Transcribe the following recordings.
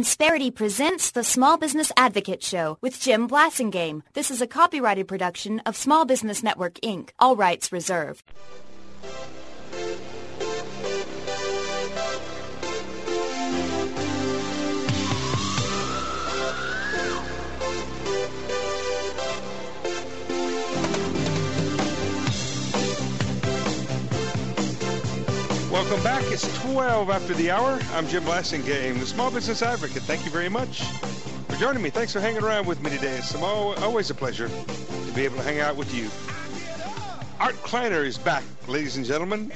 Insperity presents the Small Business Advocate Show with Jim Blasingame. This is a copyrighted production of Small Business Network, Inc. All rights reserved. Welcome back. It's 12 after the hour. I'm Jim Blasingame, the Small Business Advocate. Thank you very much for joining me. Thanks for hanging around with me today. It's always a pleasure to be able to hang out with you. Art Kleiner is back, ladies and gentlemen.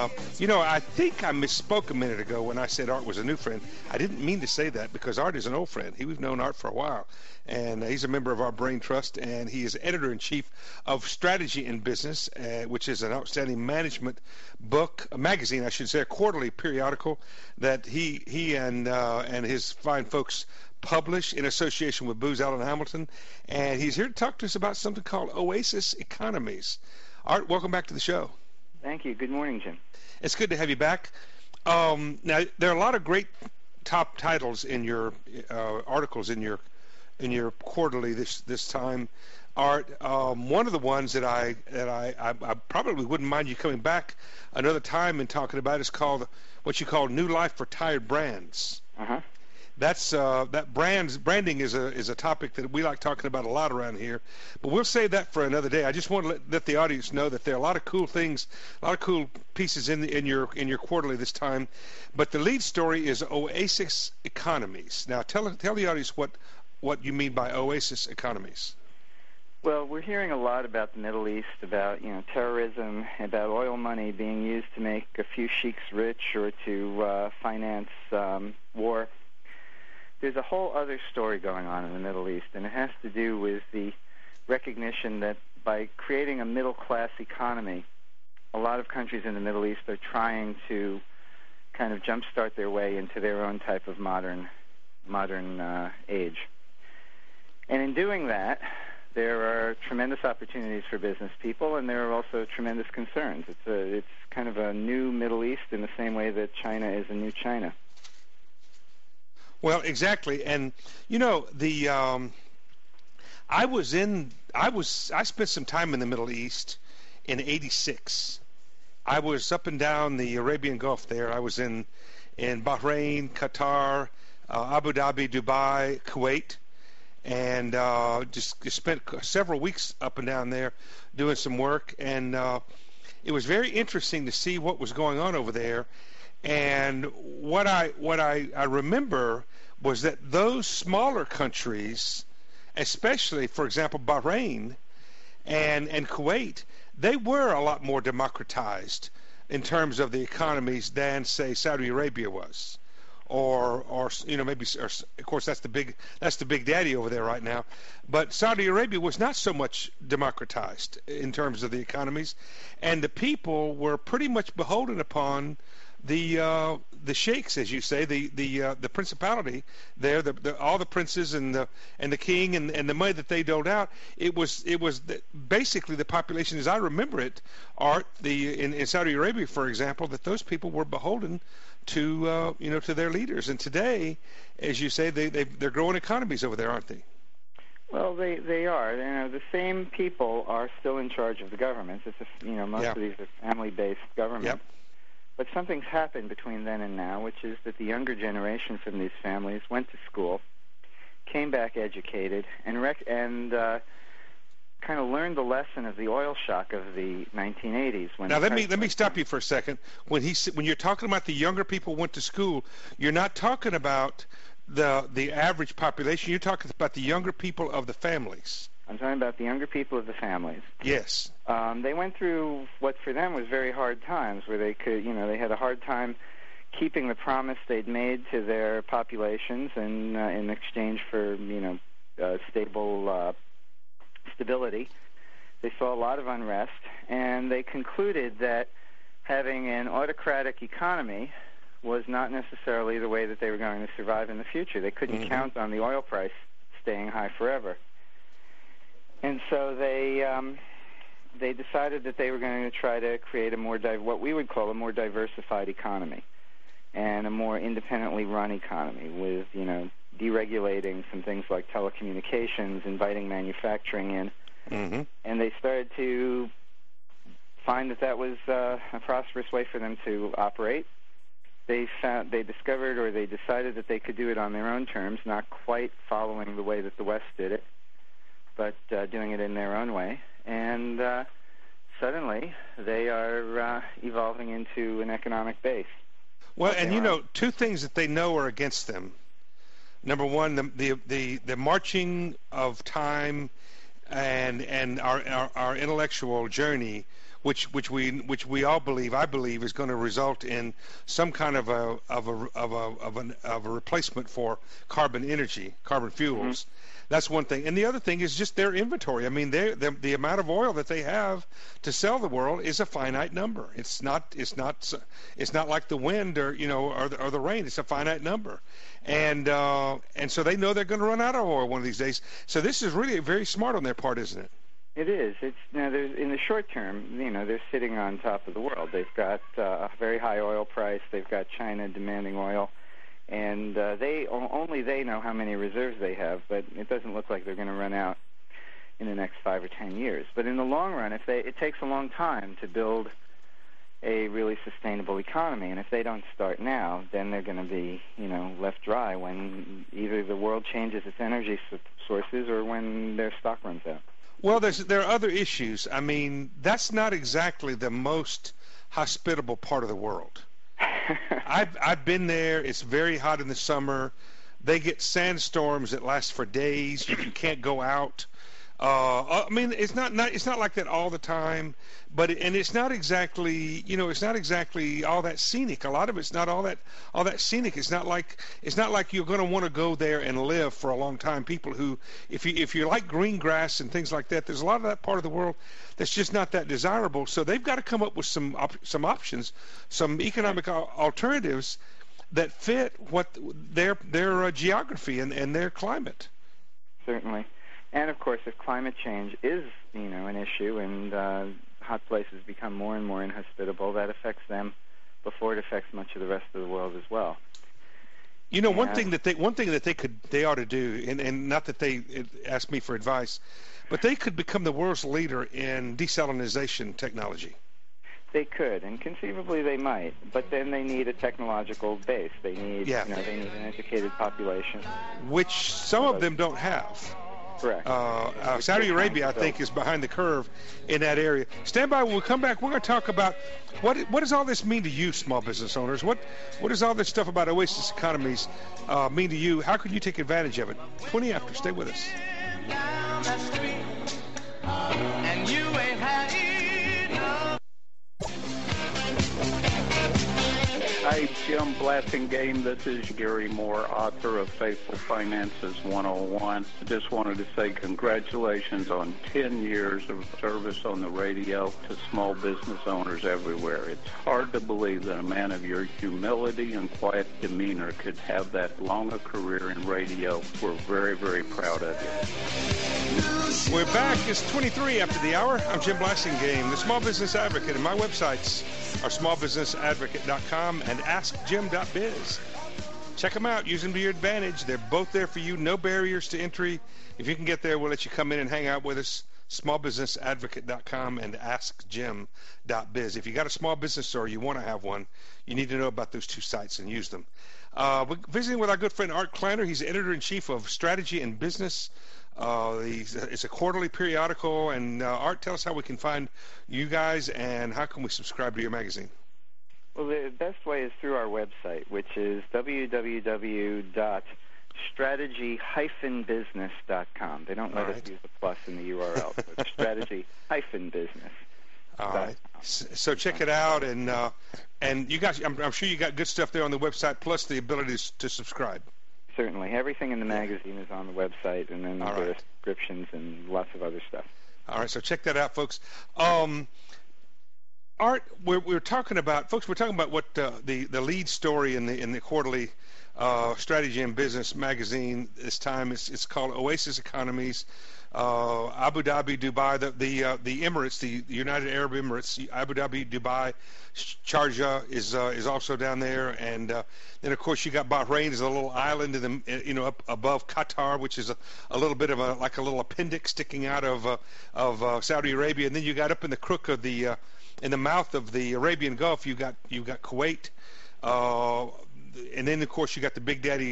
I think I misspoke a minute ago when I said Art was a new friend. I didn't mean to say that because Art is an old friend. We've known Art for a while, and he's a member of our Brain Trust, and he is editor-in-chief of Strategy in Business, which is an outstanding management magazine, I should say, a quarterly periodical that he and his fine folks publish in association with Booz Allen Hamilton, and he's here to talk to us about something called Oasis Economies. Art, welcome back to the show. Thank you. Good morning, Jim. It's good to have you back. Now, there are a lot of great top titles in your articles in your quarterly this time. Art, one of the ones that I probably wouldn't mind you coming back another time and talking about is called what you call New Life for Tired Brands. Uh-huh. That branding is a topic that we like talking about a lot around here, but we'll save that for another day. I just want to let the audience know that there are a lot of cool things, a lot of cool pieces in your quarterly this time, but the lead story is Oasis Economies. Now tell the audience what you mean by Oasis Economies. Well, we're hearing a lot about the Middle East, about terrorism, about oil money being used to make a few sheiks rich or to finance war. There's a whole other story going on in the Middle East, and it has to do with the recognition that by creating a middle-class economy, a lot of countries in the Middle East are trying to kind of jumpstart their way into their own type of modern age. And in doing that, there are tremendous opportunities for business people, and there are also tremendous concerns. It's kind of a new Middle East in the same way that China is a new China. Well, exactly, and I spent some time in the Middle East in '86. I was up and down the Arabian Gulf there. I was in Bahrain, Qatar, Abu Dhabi, Dubai, Kuwait, and just spent several weeks up and down there doing some work, and it was very interesting to see what was going on over there. And what I remember was that those smaller countries, especially, for example, Bahrain and Kuwait, they were a lot more democratized in terms of the economies than, say, Saudi Arabia was, or maybe, of course, that's the big daddy over there right now. But Saudi Arabia was not so much democratized in terms of the economies, and the people were pretty much beholden upon the sheikhs, as you say, the principality there, all the princes and the king and the money that they doled out. It was basically the population, as I remember it, Art, in Saudi Arabia, for example, that those people were beholden to to their leaders. And today, as you say, they're growing economies over there, aren't they? Well, they are. The same people are still in charge of the governments. It's most of these are family-based governments. Yep. But something's happened between then and now, which is that the younger generation from these families went to school, came back educated, and kind of learned the lesson of the oil shock of the 1980s. Now let me stop you for a second. When you're talking about the younger people went to school, you're not talking about the average population. You're talking about the younger people of the families. I'm talking about the younger people of the families. Yes. They went through what for them was very hard times, where they could, they had a hard time keeping the promise they'd made to their populations, and in exchange for, stability. They saw a lot of unrest, and they concluded that having an autocratic economy was not necessarily the way that they were going to survive in the future. They couldn't count on the oil price staying high forever. And so they decided that they were going to try to create what we would call a more diversified economy, and a more independently run economy with regulating some things like telecommunications, inviting manufacturing in. Mm-hmm. And they started to find that was a prosperous way for them to operate. They discovered, or they decided, that they could do it on their own terms, not quite following the way that the West did it, but doing it in their own way. And suddenly they are evolving into an economic base. Well, and you know, two things that they know are against them. Number one, the marching of time and our intellectual journey, which we all believe, I believe, is going to result in some kind of a replacement for carbon fuels. Mm-hmm. That's one thing, and the other thing is just their inventory. I mean, the amount of oil that they have to sell the world is a finite number. It's not like the wind or the rain. It's a finite number, and so they know they're going to run out of oil one of these days. So this is really very smart on their part, isn't it? It is. It's in the short term, they're sitting on top of the world. They've got a very high oil price. They've got China demanding oil. And only they know how many reserves they have, but it doesn't look like they're going to run out in the next 5 or 10 years. But in the long run, it takes a long time to build a really sustainable economy, and if they don't start now, then they're going to be, left dry when either the world changes its energy sources or when their stock runs out. Well, there are other issues. I mean, that's not exactly the most hospitable part of the world. I've been there. It's very hot in the summer. They get sandstorms that last for days. You can't go out. I mean, it's not like that all the time, but it's not exactly all that scenic. A lot of it's not all that scenic. It's not like you're going to want to go there and live for a long time. People who, if you like green grass and things like that, there's a lot of that part of the world that's just not that desirable. So they've got to come up with some options, some economic alternatives that fit what their geography and their climate. Certainly. And, of course, if climate change is, an issue and hot places become more and more inhospitable, that affects them before it affects much of the rest of the world as well. One thing that they ought to do, and not that they ask me for advice, but they could become the world's leader in desalination technology. They could, and conceivably they might, but then they need a technological base. They need, they need an educated population, which some of them don't have. Correct. Saudi Arabia, I think, is behind the curve in that area. Stand by. When we come back, we're going to talk about what does all this mean to you, small business owners? What does all this stuff about oasis economies mean to you? How can you take advantage of it? 20 after. Stay with us. And you ain't had enough. Hi, Jim Blasingame. This is Gary Moore, author of Faithful Finances 101. I just wanted to say congratulations on 10 years of service on the radio to small business owners everywhere. It's hard to believe that a man of your humility and quiet demeanor could have that long a career in radio. We're very, very proud of you. We're back. It's 23 after the hour. I'm Jim Blasingame, the Small Business Advocate, and my websites are smallbusinessadvocate.com and askjim.biz. Check them out. Use them to your advantage. They're both there for you. No barriers to entry. If you can get there, we'll let you come in and hang out with us. Smallbusinessadvocate.com and askjim.biz. If you got a small business or you want to have one, you need to know about those two sites and use them. We're visiting with our good friend Art Kleiner. He's editor-in-chief of Strategy and Business. It's a quarterly periodical. And Art, tell us how we can find you guys and how can we subscribe to your magazine? Well, the best way is through our website, which is www.strategy-business.com. They don't let us use the plus in the URL, so it's strategy-business. All right. So check it out, and you guys, I'm sure you got good stuff there on the website, plus the ability to subscribe. Certainly. Everything in the magazine is on the website, and then there are descriptions and lots of other stuff. All right, so check that out, folks. Art, we're talking about, folks. We're talking about what the lead story in the quarterly Strategy and Business magazine. This time it's called Oasis Economies. Abu Dhabi, Dubai, the Emirates, the United Arab Emirates, Abu Dhabi, Dubai, Sharjah is also down there, and then of course you got Bahrain is a little island in the up above Qatar, which is a little bit of a little appendix sticking out of Saudi Arabia, and then you got up in the crook of the in the mouth of the Arabian Gulf, you got Kuwait, and then of course you got the Big Daddy.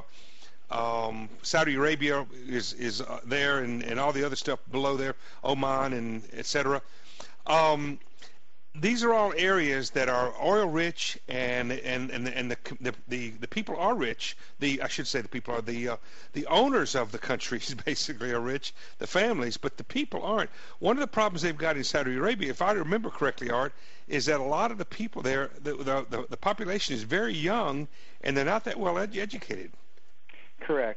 Saudi Arabia is there, and all the other stuff below there, Oman and etc. These are all areas that are oil rich, and the people are rich. I should say the people are the owners of the countries basically are rich, the families, but the people aren't. One of the problems they've got in Saudi Arabia, if I remember correctly, Art, is that a lot of the people there, the population is very young, and they're not that well educated. Correct.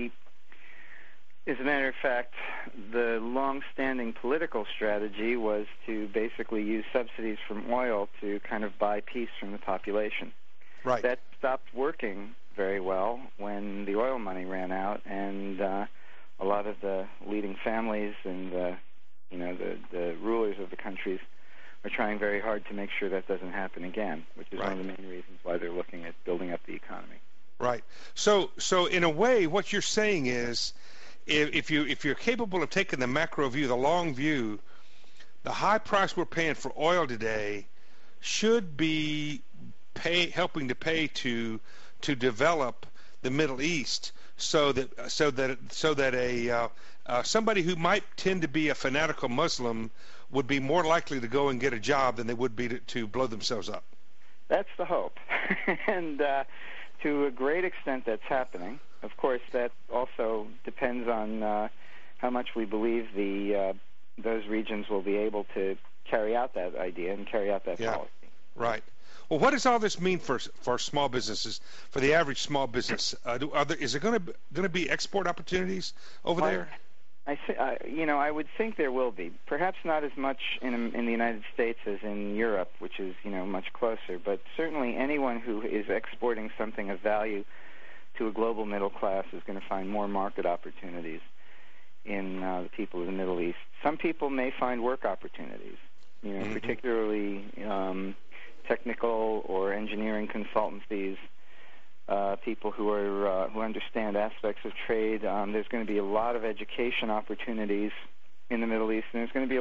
As a matter of fact, the long-standing political strategy was to basically use subsidies from oil to kind of buy peace from the population. Right. That stopped working very well when the oil money ran out, and a lot of the leading families and the rulers of the countries are trying very hard to make sure that doesn't happen again, which is one of the main reasons why they're looking at building up the economy. Right. So in a way, what you're saying is, if you're capable of taking the macro view, the long view, the high price we're paying for oil today should be helping to pay to develop the Middle East, so that somebody who might tend to be a fanatical Muslim would be more likely to go and get a job than they would be to blow themselves up. That's the hope, and. To a great extent, that's happening. Of course, that also depends on how much we believe those regions will be able to carry out that idea and carry out that policy. Right. Well, what does all this mean for small businesses, for the average small business? Is there going to be export opportunities over there? I would think there will be. Perhaps not as much in the United States as in Europe, which is much closer. But certainly anyone who is exporting something of value to a global middle class is going to find more market opportunities in the people of the Middle East. Some people may find work opportunities, particularly technical or engineering consultancies. People who understand aspects of trade. There's going to be a lot of education opportunities in the Middle East, and there's going to be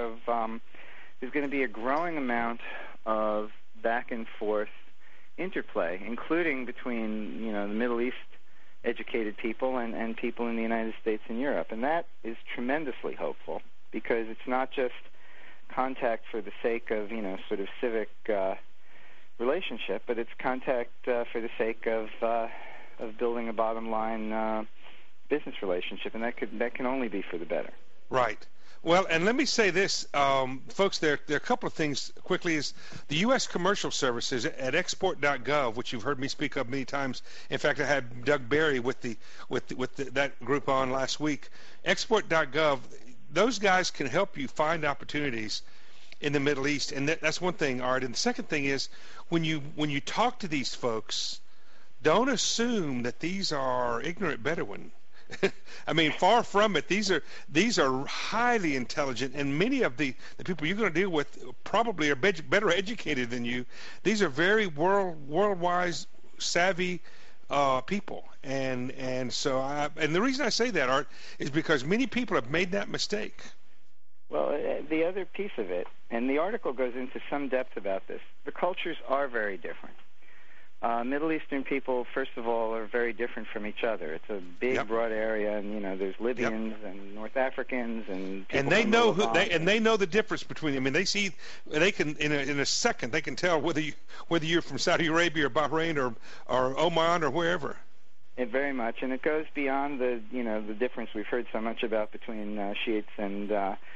a growing amount of back and forth interplay, including between the Middle East educated people and people in the United States and Europe, and that is tremendously hopeful because it's not just contact for the sake of sort of civic relationship, but it's contact for the sake of building a bottom line business relationship, and that can only be for the better. Right. Well, and let me say this, folks. There are a couple of things quickly. Is the U.S. Commercial Services at export.gov, which you've heard me speak of many times. In fact, I had Doug Berry with that group on last week. Export.gov. Those guys can help you find opportunities in the Middle East, and that's one thing, Art. And the second thing is, when you talk to these folks, don't assume that these are ignorant Bedouin. I mean, far from it. These are highly intelligent, and many of the people you're going to deal with probably are better educated than you. These are very world-wise, savvy people, and so and the reason I say that, Art, is because many people have made that mistake. Well, the other piece of it, and the article goes into some depth about this, the cultures are very different. Middle Eastern people, first of all, are very different from each other. It's a big, broad area, and there's Libyans and North Africans, and they know they know the difference between them. I mean, they can in a second they can tell whether you're from Saudi Arabia or Bahrain or Oman or wherever. Very much, and it goes beyond the difference we've heard so much about between Shiites and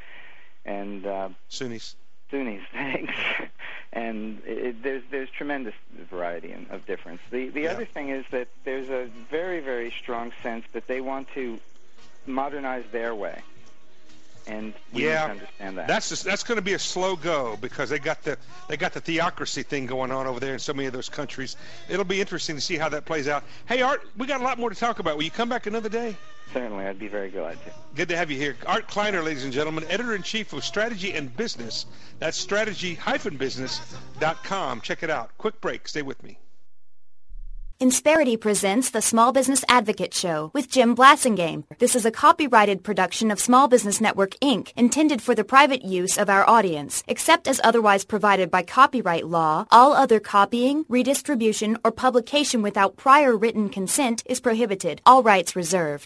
Sunnis. Sunnis, thanks. And there's tremendous variety of difference. The other thing is that there's a very, very strong sense that they want to modernize their way. And we need to understand that. That's going to be a slow go because they got the theocracy thing going on over there in so many of those countries. It'll be interesting to see how that plays out. Hey, Art, we got a lot more to talk about. Will you come back another day? Certainly, I'd be very glad to. Good to have you here. Art Kleiner, ladies and gentlemen, Editor-in-Chief of Strategy and Business. That's strategy-business.com. Check it out. Quick break. Stay with me. Insperity presents the Small Business Advocate Show with Jim Blasingame. This is a copyrighted production of Small Business Network, Inc., intended for the private use of our audience. Except as otherwise provided by copyright law, all other copying, redistribution, or publication without prior written consent is prohibited. All rights reserved.